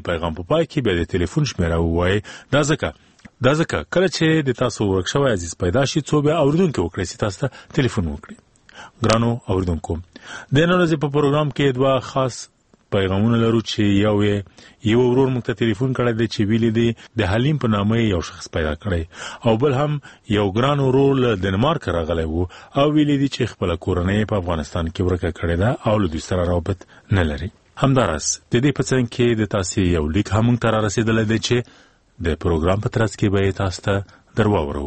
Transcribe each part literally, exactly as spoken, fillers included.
د پیغام په پای کې به د ټلیفون شمیره ووایي. دا ځکه دا ځکه کله چې د تاسو ورک شوی عزیز پیدا شي څو بیا اوریدونکي وکړي چې تاسو ته ټلیفون وکړي. ګرانو اوریدونکو، د نن ورځې په پروګرام کې دوه خاص پیغامونه لرو چې یو یې یو ورور موږ ته ټلیفون کړی دی چې ویلي دی د حلیم په نامه یو شخص پیدا کړی، او بل هم یو ګران ورور له ډنمارک راغلی وو او ویلي دی چې خپله کورنۍ په افغانستان کې ورکه کړې ده او له دوی سره رابط نه لري. همداراز د دې په څنګ کې د تاسې یو لیک هم موږ ته رارسېدلی دی چې د پروګرام په ترڅ کې به یې تاسو ته در واورو.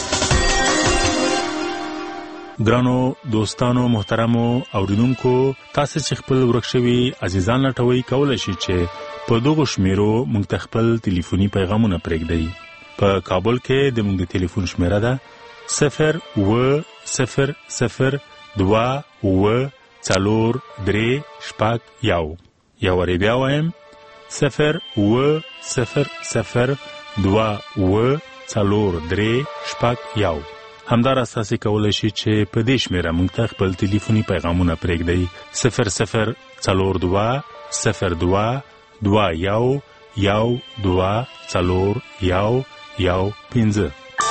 ګرانو دوستانو محترمو اوریدونکو، تاسو چې خپل ورک شوي عزیزان لټوئ کولی شئ چې په دغو شمیرو موږ ته خپل ټلیفوني پیغامونه پرېږدئ. په کابل کې د موږ د ټلیفون شمیره ده صفر اوه صفر صفر دوه اوه څلور درې شپږ یو. یو وارې بیا وایم صفر اوه صفر صفر دوه اوه څلور درې شپږ یو. همداراز تاسو کولی شئ چې په دې شمیره موږ ته خپل ټلیفوني پیغامونه پرېږدئ صفر صفر څلور دوه صفر دوه دوه یو یو دوه څلور یو یو پنځه.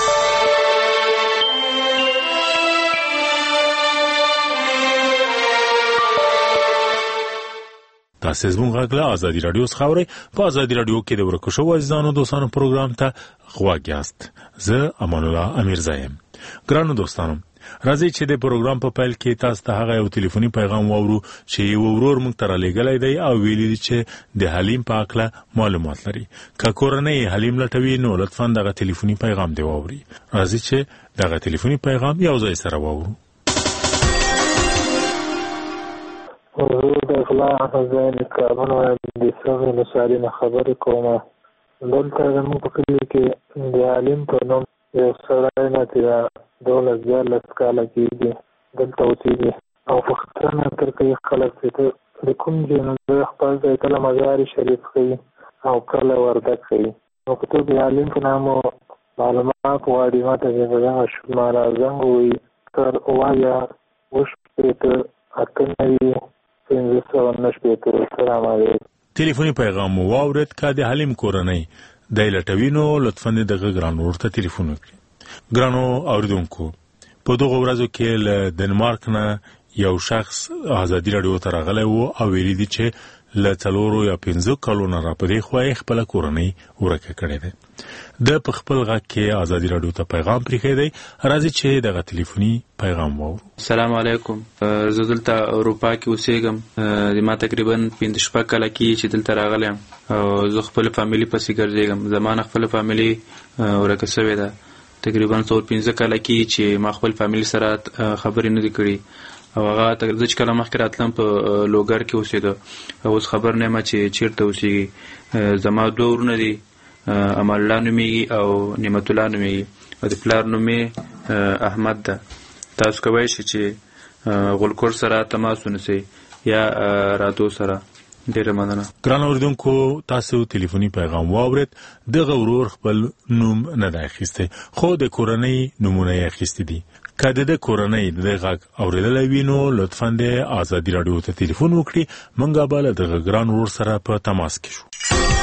تاسو زموږ غږ له ازادي راډیو څخه اورئ. په ازادي راډیو کې د ورکو شوو عزیزانو دوستانو پروګرام ته غوږ یاست. زه امان الله امیر یم. ګرانو دوستانو، راځئ چې د پروګرام په پیل کې تاسو ته هغه یو ټلیفوني پیغام واورو چې یو ورور موږ ته رالیږلی دی او ویلي دي چې د حلیم په هکله معلومات لري. که کورنۍ حلیم لټوي نو لطفا دغه ټلیفوني پیغام دی واوري. راځئ چې دغه ټلیفوني پیغام یو ځای سره واورو. زه د اخلاق ځای کارونه د سمې نصاري نه خبرې کوم. دلته زموږ په کلي کې د حلیم په نوم یو سړی نه چې دولس دیارلس کاله کېږي دلته اوسېږي او پوښتنه تر کوي خلک چې د کوم ځای نه زه خپل ځای کله مزار شریف ښیي او کله وردګ ښیي. نو که ته د حلیم په نامو معلومات غواړي ماته چې په دغه شماره زنګ ووهي تر اوه یا اوه شپېته اته نوي پنځه سوه نه شپېته. سلام علیکم. ټلیفوني پیغام مو واورېد. که د حلیم کورنۍ دی لټوي نو لطفا دغه ګران ورور ته ټلیفون وکړي. ګرانو اوریدونکو، په دغو ورځو کې له ډنمارک نه یو شخص ازادي راډیو ته راغلی و او ویلي دي چې له څلورو یا پنځه کالو نه راپدې خوا یې خپله کورنۍ ورکه کړې ده. د په خپل غږ کې ازادي راډیو ته پیغام پرېښی دی. راځئ چې دغه ټلیفوني پیغام واورو. السلام علیکم. زه دلته اروپا کې اوسېږم. ما تقریبا پنځه شپږ کاله کېږي چې دلته راغلی یم او زه خپل فامیلي پسې ګرځېږم. زما نه خپله فامیلي ورکه سوې ده. تقریبا څلور پنځه کاله کېږي چې ما خپل فامیلي سره خبرې نه دي کړي او هغه زه چې کله مخکې راتلم په لوګر کې اوسېده. اوس خبر نه یم چې چېرته اوسېږي. زما دوه ورونه دي، امان الله نومېږي او نعمت الله نومېږي او د پلار نوم یې احمد ده. تاسو کولی شئ چې غولکور سره تماس ونیسئ یا رادیو سره. ډېره مننه. ګران اوریدونکو، تاسو ټلیفوني پیغام واورېد. دغه ورور خپل نوم نه دی اخیستی خو د کورنۍ نومونه یې اخیستي دي. که د ده کورنۍ د دې غږ اورېدلی وي نو لطفا د ازادي راډیو ته ټلیفون وکړي. موږ به له دغه ګران ورور سره په تماس کې شو.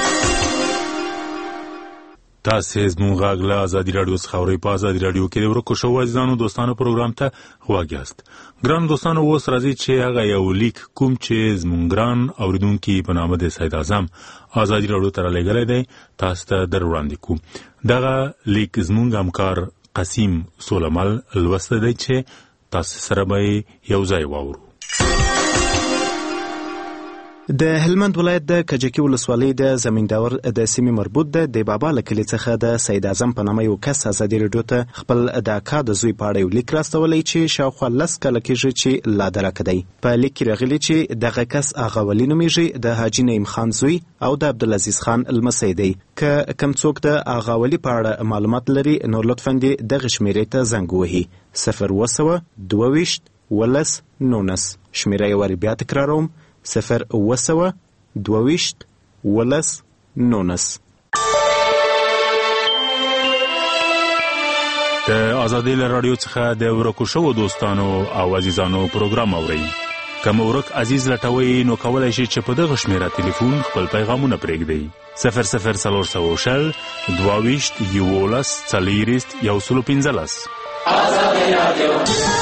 تاسو زموږ غږ له ازادي راډیو څخه اورئ. په ازادي راډیو کې د ورکو شوو عزیزانو دوستانو پروګرام ته غوږ یاست. ګران دوستانو، اوس راځئ چې هغه یو لیک کوم چې زموږ ګران اوریدونکي په نامه د سید اعظم ازادي راډیو ته رالیږلی دی تاسو ته در وړاندې کوو. دغه لیک زموږ همکار قسیم سولمل لوستی دی چې تاسو سره به یو ځای واورو. د هلمند ولایت د کجکي ولسوالۍ د زمینداور د سیمې مربوط ده د بابا له کلي څخه د سید اعظم په نامه یو کس ازادي راډیو ته خپل د اکا د زوی په اړه یو لیک راستولی چې شاوخوا لس کاله کېږي چې لا درکه دی. په لیک کې راغلي چې دغه کس اغا ولي نومېږي، د حاجي نعیم خان زوی او د عبدالعزیز خان لمسی دی. که کم څوک د اغا ولي په اړه معلومات لري نو لطفا دې دغه شمېرې ته زنګ ووهي صفر اوه سوه دوه ویشت ولس نولس. شمېره یې وارې بیا تکراروم صفر اوه سوه دوه ویشت ولس نولس. د ازادي راډیو څخه د ورکو شوو دوستانو او عزیزانو پروګرام اورئ. کوم ورک عزیز لټوي نو کولای شي چې په دغه شمیره ټلیفون خپل پیغامونه پرېږدي صفر صفر څلور سوه شل دوه ویشت یولس څلېرویشت یو سل پنځلس. ازادي رادیو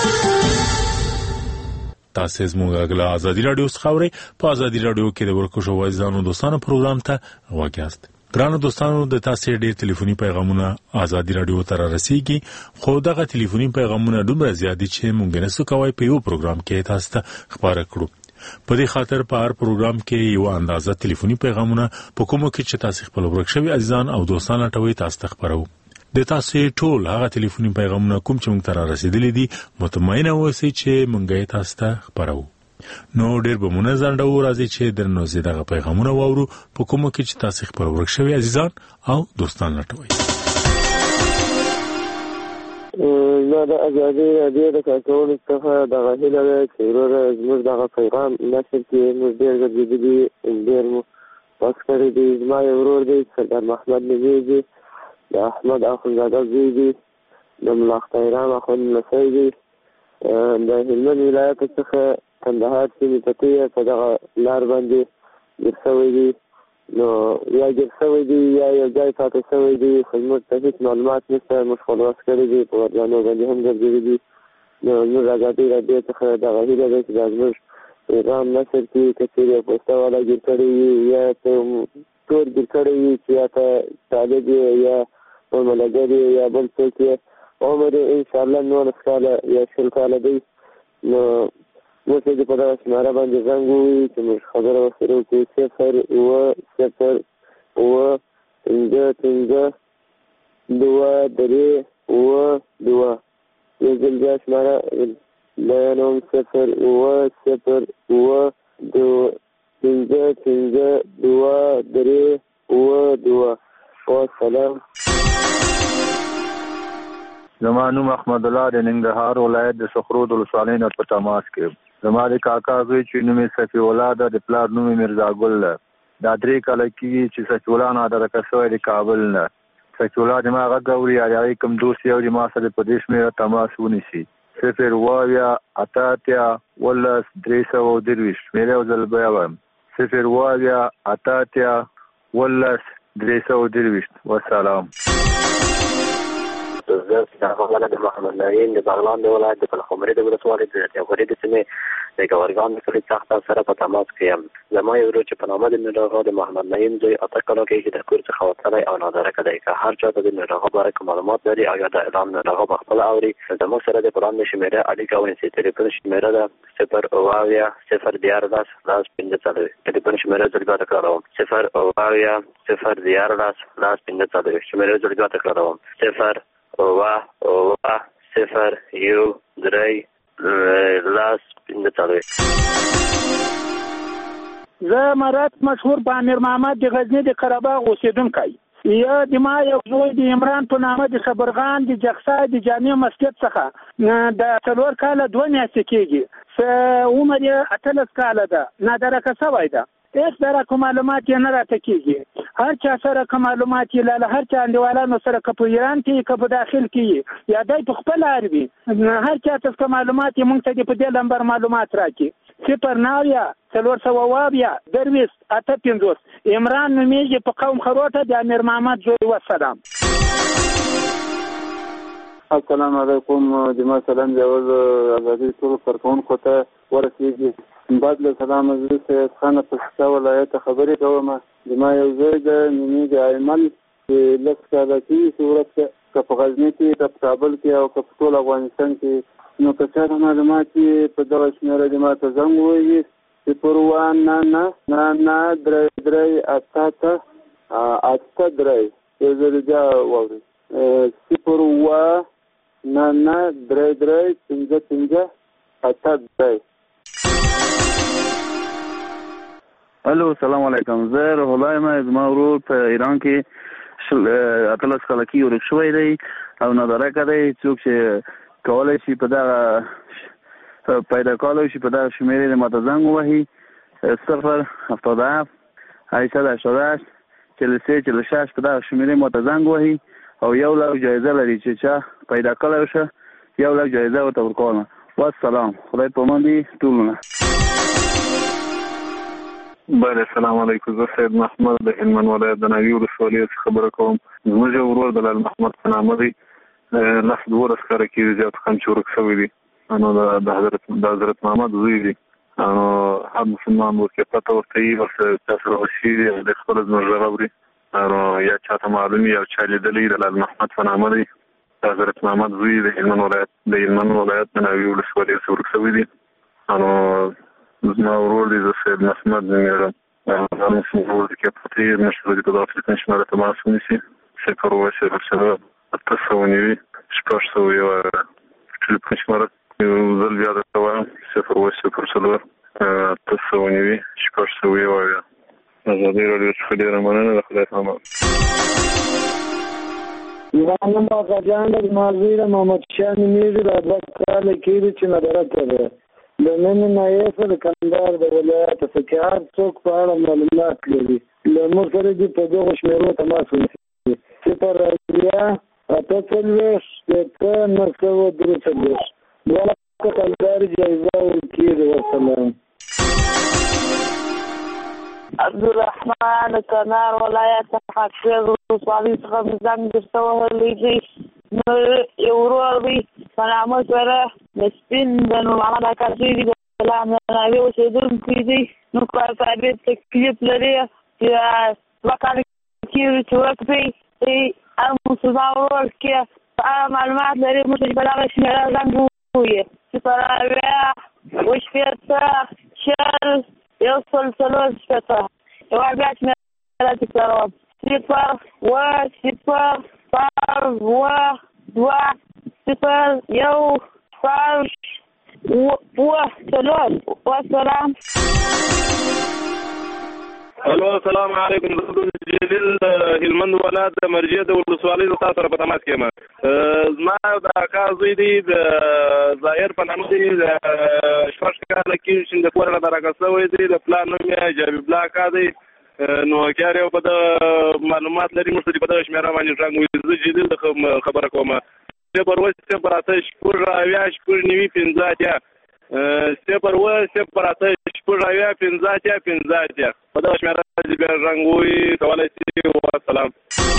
تاسو زموږ غلا ازادي رادیو څخه په ازادي رادیو کې د ورکشو وایزانو دوستانو پروګرام ته واګیاست. ګرانو دوستانو د تاسو ډېر ټلیفوني پیغامونه ازادي رادیو ته رسیږي خو دغه ټلیفوني پیغامونه دومره زیات دي چې موږ نه څه کوي په یو پروګرام کې تاسو ته خبره کړو. په دې خاطر په هر پروګرام کې یو اندازه ټلیفوني پیغامونه په کومو کې چې تاسو خپل ورک شوی عزیزان او دوستان لټوي تاسو ته خبرو. د تاسو ټول هغه ټلیفوني پیغامونه کوم چې موږ ته رسیدلي دي مطمئن اوسئ چې موږ یې تاسو ته خبرو. نو ډېر به مونږ ځانډو راځي چې درنو زی دغه پیغامونه واورو په کومو کې چې تاسو خپل ورک شوی عزیزان او دوستان لټوي. زه د ازادي رادیو د کارکونکو څخه دغه هیله ده چې وروره زموږ دغه پیغام نشر کړي. موږ ډېر ګرځېدلي ډېر مو پاس کړی دی. زما یو ورور دی سردار محمد نومیږي، د احمد اخندزاده زوی دی، د ملا اخترام اخندلسی دی، د هلمند ولایت څخه کندهار سیمې ته تېر په دغه لار باندې ګیر شوی دی. نو یا ګیر شوی دی یا یو ځای پاتې شوی دی خو زموږ ته هېڅ معلومات نشته. موږ خلوص کړي دي په ورځانو باندې هم ګرځېدلي دي. نو زموږ ازادي رادیو څخه دغه هیله ده چې دا زموږ پیغام نشر کړي. که چېرې یو پوسته والا ګیر کړی وي یا ته ټول ګیر کړی وي چې یا ته طالب یې یا ملګر یې یا بل څوک یې عمر یې انشاءالله نولس کاله یا شل کاله دی. نو موږ ته په دغه شماره باندې زنګ ووایي چې موږ خبره ورسره وکړو. صفر اووه صفر اووه پنځه پنځه دوه درې اووه دوه. یو ځل بیا شماره بیانوم صفر اووه صفر اووه دوه پنځه پنځه دوه درې اووه دوه. والسلام. زما نوم احمد الله د ننګرهار ولایت د سخرود ولسوالۍ نه په تماس کې. زما د کاکا زوی چې نوم یې صفي الله ده، د پلار نوم یې میرزا ګل ده. دا درې کاله کېږي چې صفي الله نادرکه شوی د کابل نه. صفي الله د ما غږ اوري یا د هغې کوم دوست یې اوري ما سره په دې شمېره تماس ونیسي. صفر اووه اویا اته اتیا اوولس درې سوه درویشت. شمېره یو ځل بیا وایم صفر اووه اویا اته اتیا اوولس درې سوه درویشت. والسلام. زه سیداغله د محمد نعیم د بغلان د ولایت د پلخمري د ولسوالۍ د تیغوري د سیمې د ګورګان د کلي څخه سره په تماس کې یم. زما یو ورور چې په نامه د میرغه د محمد نعیم زوی اته کاله کېږي د کور څخه وتلی او نادرکه دی. که هر چا ته د میرغه باره کې معلومات لري او یا د اعلان میرغه په خپله اوري زموږ سره د پلان د شمېرې اړیکه ونیسي. تلیفون شمېره ده صفر اووه اویا صفر دیارلس لس پنځه څلوېښت. تلیفون شمېره زه بیا تکراروم صفر اووه اویا صفر دیارلس لس پنځه څلوېښت. شمېره زه بیا تکراروم صفر اووه اووه صفر یو درې لس پنځه څلوېښت. زه مراد مشهور په امیر محمد د غزني د قرهباغ اوسېدونکی. یا د ما یو زوی د عمران په نامه د خبرغان د جغسا د جامع مسجد څخه د څلور کاله دوه میاشتې کېږي. عمر یې اتلس کاله ده. نادرکه شوی ده. هیڅ درکه معلومات یې نه راته کېږي. هر چا سره که معلومات یې لاله هر چا انډیوالانو سره که په ایران کې که په داخل کې یا دی په خپل عربي هر چا ته که معلومات یې موږ ته دې په دې لمبر معلومات راکړي. صفر نو اویا څلور سوه اووه اویا درویشت اته پنځوس. عمران نومیږي په قوم خروټه د امیر محمد زوی. والسلام. السلام علیکم. جما سلام جوز ازادي ټول کارکونکو ته ورسېږي. بعد له سلام زه سید خان په شتا ولایت خبرې کوم. جما یو ځای د نومیږي ایمل چې لس کاله کېږي چې ورسته که په غزني کې که په کابل کې او که په ټول افغانستان کې. نو که چا د معلومات یې په دغه شمېره دې ما ته زنګ ووایي صفر اووه نه نه نه نه درې درې اته اته اته درې. یو ځل بیا واورئ صفر اووه نه نه درې درې پنځه پنځه اته درې. الو سلام علیکم. زه روح الله یم. زما ورور په ایران کې اتلس کاله کې ورک شوی دی او نادرکه دی. څوک چې کولی شي په دغه پیدا کولی شي په دغه شمېرې د ماته زنګ ووهي صفر هفتاد و هفت هشتصد و هشتاد و هشت چهل و سه چهل و شش. په دغه شمېرې ماته زنګ ووهي او یو لک جایزه لري چې چا پیدا کړی شه یو لک جایزه ورته ورکوم. والسلام. خدای په امان دي ټولونه. بله السلام علیکم. زه سید محمد د هلمند ولایت د ناوې ولسوالۍ څخه خبره کوم. زموږ یو ورور د لال محمد په نامه دی، لس دولس کاله کېږي زیات کم چې ورک شوی دی. نو د حضرت د حضرت محمد زوی دی. نو هر مسلمان ورکې پته ورته وي ورسره چا سره وشي دی د خپله زموږ غږ اوري نو یا چاته معلوم وي او چا لیدلی د لال محمد په نامه دی. د حضرت محمد زوی د هلمند ولایت د هلمند ولایت د ناوې ولسوالۍ څخه ورک شوی دی. نو زما ورور دی زه سید محمد نومېږم. هر مسلمان ورته کې پته وي نشته د دغه تلیفون شمېره تماس ونیسي صفر اووه صفر څلور اته سوه نوي شپږ سوه یو تلیفون شمېره یو ځل بیا درته وایم صفر اووه صفر څلور اته سوه نوي شپږ سوه یو اویا. ازادي راډیو څخه ډېره مننه. د خدای په امان. زما نوم اکاجان دی. زما زوی د محمد شاه نومېږي. دا دوه کاله کېږي چې ندرته دی. د نن نایب د کندهار د ولایت څخه هر څوک په اړه معلومات لري له موږ سره دې په دغو شمېرو تماس ونیسي صفر اویا اته څلوېښت شپېته نهه سوه درې څلوېښت. دواړه کندهار جایزه ورکېږي. والسلام. عبدالرحمن کنار ولایت څخه کېږ ولسوالۍ څخه زنګ درته وهلی دی. نو یو ورور دی په نامه سره د سپین د نور محمد اکا زوی دی. د لام د ناوې اوسېدونکی دی. نو کار ثابت تکلیف لري چې دوه کاله کېږي چې ورک دی. هر مسلمان ورور کې په اړه معلومات لري موږ ته چې په دغه شمېره زنګ ووهي صفر اویا اوه شپېته شل یو سل څلور شپېته. یوه بیا شمېره تکراروم صفر اوه صفر صفر اوه دوه صفر یو شپږ اوه څلور. والسلام. الو السلام علیکم. زه جلیل د هلمند ولایت د مرجع د ولسوالۍ د تاسو سره په تماس کې یم. زما د اکا زوی دی د ظاهر په نامه دی. د شپږ کاله کېږي چې د کور نه راکړل شوی دی. د پلار نوم یې جابر الله اکا دی. نو کار یو په د معلومات لري موږ ته په دغه شمېره باندې زنګ ووهي. زه جلیل د خبره کوم. صفر اووه صفر اته شپږ اویا شپږ نوي پنځه اتیا صفر اووه صفر اته شپږ اویا پنځه اتیا پنځه اتیا. په دغه شمېره باندې بیا زنګ ووهي کولی شي. والسلام.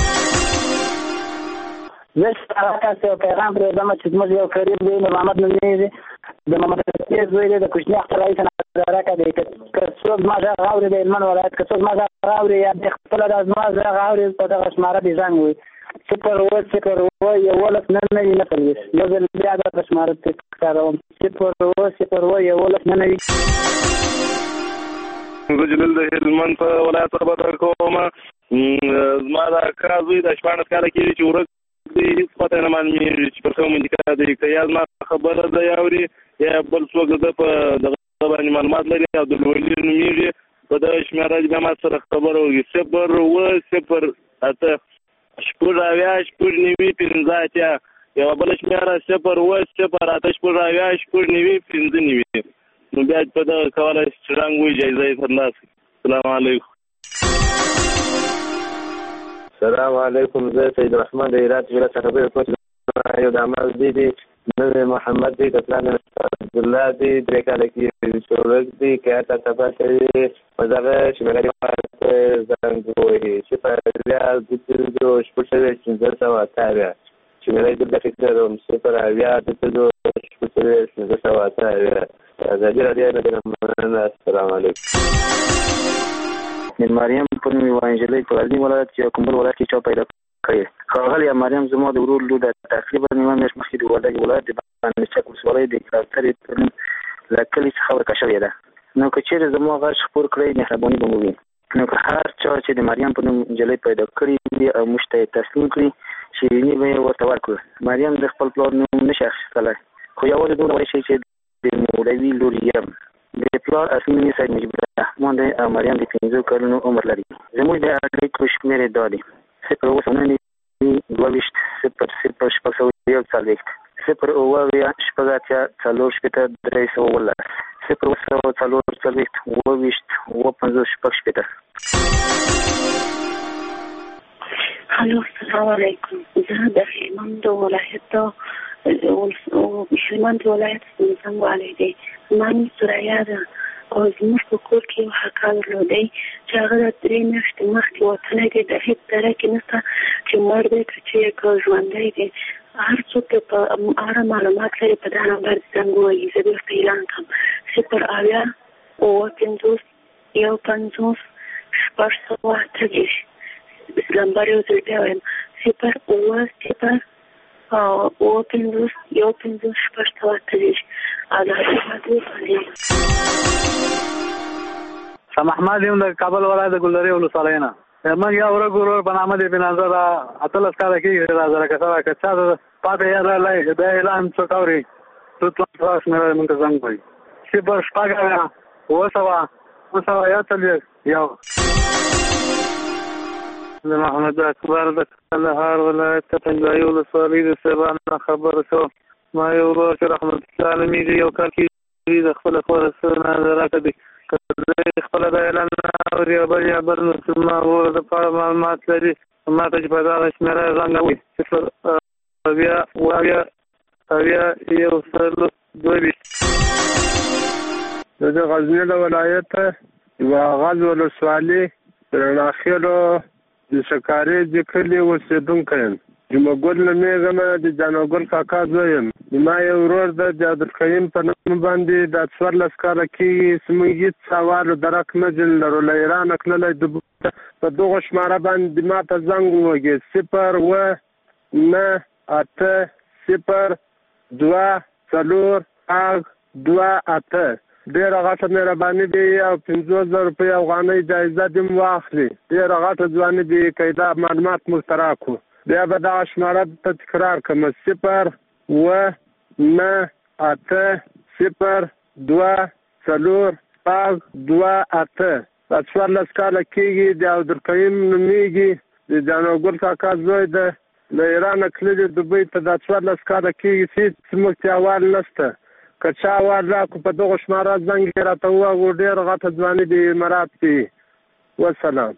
زه تاسو ته پیغام پرېږدم چې زموږ یو قریب دی نور محمد نومېږي. د محمد رفیع زوی دی. د کوچني اختر رئیس نظاره کا دی. که څوک زما غږ اوري د هلمند ولایت که څوک زما غږ اوري یا د خپله د زما غږ اوري په دغه شماره دې زنګ ووهي صفر اووه صفر اووه یولس نهه نوي نهه څلوېښت. یو ځل بیا دغه شماره تکراروم صفر اووه صفر اووه یولس نهه نوي. زه جلیل د هلمند په ولایت څخه خبره کوم. زما د اکا زوی د شپاړس کاله کېږي چې ورک دی. هېڅ پته یې نه معلومېږي چې پر کوم انتقال دی. که یا زما خبره دی اوري یا بل څوک د په دغه باندې معلومات لري او د لوړلي نومېږي په دغه شمېره بیا ما سره خبره وکړي صفر اووه صفر اته شپږ اویا شپږ نوي پنځه اتیا. یوه بله شمېره صفر اووه صفر اته شپږ اویا شپږ نوي پنځه نوي. نو بیا په دغه کولی شي چې زنګ ووهي جایزه یې ترلاسه کړي. السلام علیکم. السلام علیکم. زه سید رحمان د هرات ولایت څخه خبرې کوم. یو د عمل دی دی نوی محمد دی. د پلان عبدالله دی. درې کاله کېږي چې ورک دی. که هر څه تباه کوي په دغه شمېره کې زنګ ووهي صفر اویا دوه پنځوس شپږ څلوېښت پنځه سوه اته اویا. شمېره یې دلته فکروم صفر اویا دوه پنځوس شپږ څلوېښت پنځه سوه اته اویا. ازادي راډیو نه ډېره مننه. السلام علیکم. د مریم په نوم یوه نجلۍ په غزني ولایت کې کوم بل ولایت کې چا پیدا کړې. ښاغلیه مریم زما د ورور لور ده. تقریبا یوه میاشت مخکې د وردګ ولایت د بند چک ولسوالۍ د کلاسرې په نوم له کلي څخه ورکه شوې ده. نو که چېرې زما غږ خپور کړئ مهرباني به مو وي. نو که هر چا چې د مریم په نوم نجلۍ پیدا کړې وي او موږ ته یې تسلیم کړي شیریني به یې ورته ورکړو. مریم د خپل پلار نوم نشي اخیستلی خو یوازې دومره ویلی شي چې د مولوي لور یم. د پلار اصلي نوم یې سید مجیب الرحمن دی او مریم د پنځو کلونو عمر لري. زموږ د اړیکو شمېرې دا دي صفر اووه سوه نهه دوه ویشت صفر صفر شپږ سوه یو څلوېښت صفر اووه اویا شپږ اتیا څلور شپېته درې سوه اوولس صفر اووه سوه څلور څلوېښت اووه ویشت اووه پنځوس شپږ شپېته. الو السلام علیکم. زه د هلمند ولایت هلمند ولایت زنګ والی دی. زما نوم سریا ده. او زموږ په کور کې یو هکا درلودی چې هغه د درې میاشتې مخکې وتلی دی، د هېڅ دره کې نشته چې مړ دی که چې که ژوندی دی. هر څوک په اړه معلومات لري په دا نمبر زنګ ووهي. زه بېرته اعلان کړم: صفر اویا اووه پنځوس یو پنځوس شپږ سوه اته دېرش. نمبر یو ځل بیا وایم: صفر اووه صفر اووه پنځوس یو پنځوس شپږ سوه اته دېرش. او د راډیو باندې شاه محمد یم د کابل ولایت د ګلدرې ولسوالۍ نه. موږ یو ورځ ورور په نامه د بنازه دا اتلس کاله کېږي دا زره کسره که چا د پاتې یاد راغلی دا اعلان څوک اوري رتلان خلاص مې موږ ته زنګ وایي: صفر شپږ اویا اووه سوه اووه سوه یو څلوېښت یو. د محمد اکبر د کندهار ولایت د پنجوایي ولسوالۍ د صاحبانو نه خبر شو. ما یو ورور چې رحمت الله عالمي یو کال کې د خپله خور سره نه راکړي خپله د اعلان اوري او بل یا بل مسلمان ورور د پاره معلومات لري ما ته چې په دغه شمېره زنګ ووهي: صفر اویا اووه اویا اویا یو سل دوه ویشت. زه د غزني له ولایته یوه غز ولسوالۍ د رڼا خیلو د شکارې د کلي اوسېدونکی یم. جمعه ګل نومېږم، د جانوګل کاکا زوی یم. ما یو ورور د عبدالقیوم په نوم باندې دا څوارلس کاله کېږي زموږ هېڅ سوال درک نه ځل لرو. له ایرانه تللی په دغو شماره باندې ما ته زنګ ووهي: صفر اووه نهه اته صفر دوه څلور شپږ دوه اته. ډېره غټه مهرباني دي او پنځوس زره روپۍ افغانۍ جایزه دې م واخلي. ډېره غټه ځواني دي که دا معلومات موږ ته راکړو. بیا به دغه شماره ته تکرار کړم: صفر اووه نهه اته صفر دوه څلور شپږ دوه اته. دا څوارلس کاله کېږي، د عبدالقیوم نومېږي، د جانوګل کاکا زوی ده، له ایرانه تللي دوبۍ ته. دا څوارلس کاله کېږي هېڅ زموږ ته احوال نشته. که چا احوال راکړو په دغو شماره زنګ یې راته ووهو. ډېره غټه ځواني دي. مراد دي. والسلام.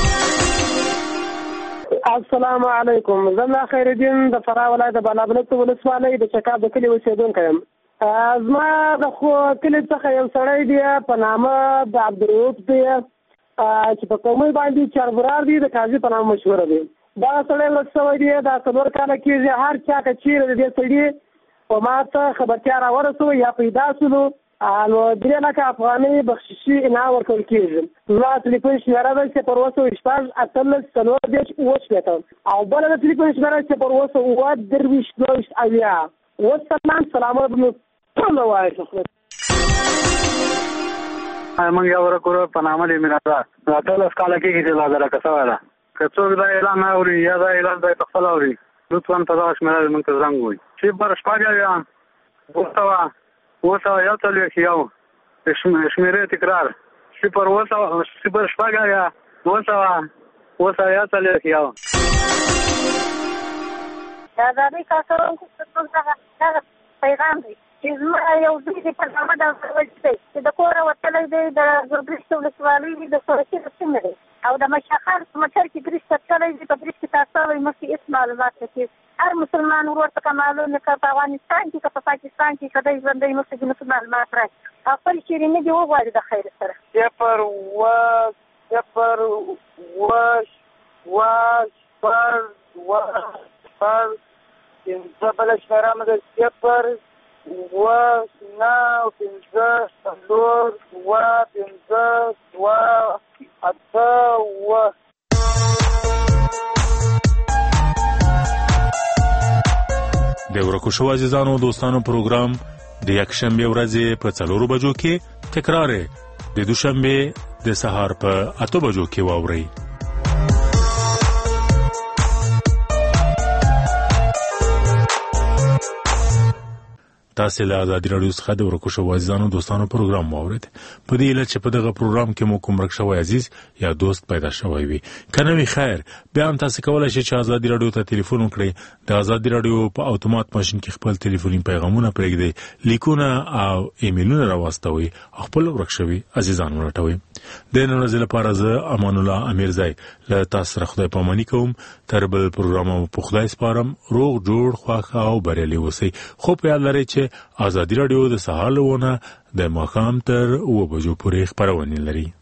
السلام علیکم. زه ملا خیرالدین د فراه ولایت د بالابلوک ولسوالۍ د چکاب د کلي اوسېدونکی یم. زما د کلي څخه یو سړی دی په نامه د عبدالرؤف دی چې په قومي باندې چاربرار دی، د قاضي په نامه مشهوره دی. دغه سړی ورک شوی دی، دا څلور کاله کېږي. هر چا که چېرې د دې سړي په ما ته خبرتیا راورسوي یا پیدا شولو نو درې لکه افغانۍ بخششي انعام ورکول کېږي. زما تلیفون شمېره ده صفر اووه سوه شپږ اتلس څلور دېرش اووه شپېته او بله د تلیفون شمېره صفر اووه سوه اووه درویشت دوه ویشت اویا. والسلام. سلامونه به مې ټول ووایاست. موږ یو ورک ورور په نامه د مینادا اتلس کاله کېږي چې دا درکه شوی ده. که څوک دا اعلان اوري یا دا اعلان به یې په خپله اوري لطفا په دغه شمېره موږ ته زنګ ووهي: صفر شپږ اویا اووه سوه اووه سوه یو څلوېښت یو. شمېرې تکرار: صفر اووه سوه صفر شپږ اویا اووه سوه اووه سوه یو څلوېښت یو. د ازادۍ کارکوونکو دغه پیغام دی چې زما یو زوی دی په نامه د عبدالوجد دی چې د کوره وتلی دی، د ګربشت ولسوالۍ د سورکي د سیمې دی او د مشخان په موټر کې برېج ته تللی دی. په برېج کې تاسو وایي مخکې هېڅ معلومات نه کېږي. هر مسلمان ورور ته که معلوم نه که په افغانستان کې که په پاکستان کې که دی ژوندی مخکې د مسلمان معلومات راشي او خپلې شیریني دې وغواړي د خیر سره. صفر اووه صفر اووه اووه شپږ اووه شپږ پنځه بله شمېره مې ده صفر اووه نهه پنځه څلور اووه پنځه دوه اته اووه. د ورکو شو عزیزانو دوستانو پروګرام د یکشنبه ورځې په څلورو بجو کې تکرار د دوشنبه د سهار په اته بجو کې واوري. تاسو له ازادي رادیو څخه د ورکو شو عزیزانو دوستانو پروګرام واورید. په دې اله چې په دغه پروګرام کې مو کوم رک شوی عزیز یا دوست پیدا شوی وي کنه وی خیر بیا هم تاسو کولای شئ چې ازادي رادیو ته ټلیفون وکړئ. د ازادي رادیو په اتومات ماشين کې خپل ټلیفوني پیغامونه پرېږدئ، لیکونه او ایمیلونه راوستوي، خپل ورک شوی عزیزانو راټوي. د نن ورځې لپاره زه امان الله امیرزی له تاسو سره خدای پاماني کوم. تر بل پروګرام په خدای سپارم. روغ جوړ خواخه او بریالي اوسئ. خو په یاد لرئ چې ازادي راډیو د سهار له ونه د ماښام تر اوه بجو پورې خپرونې لري.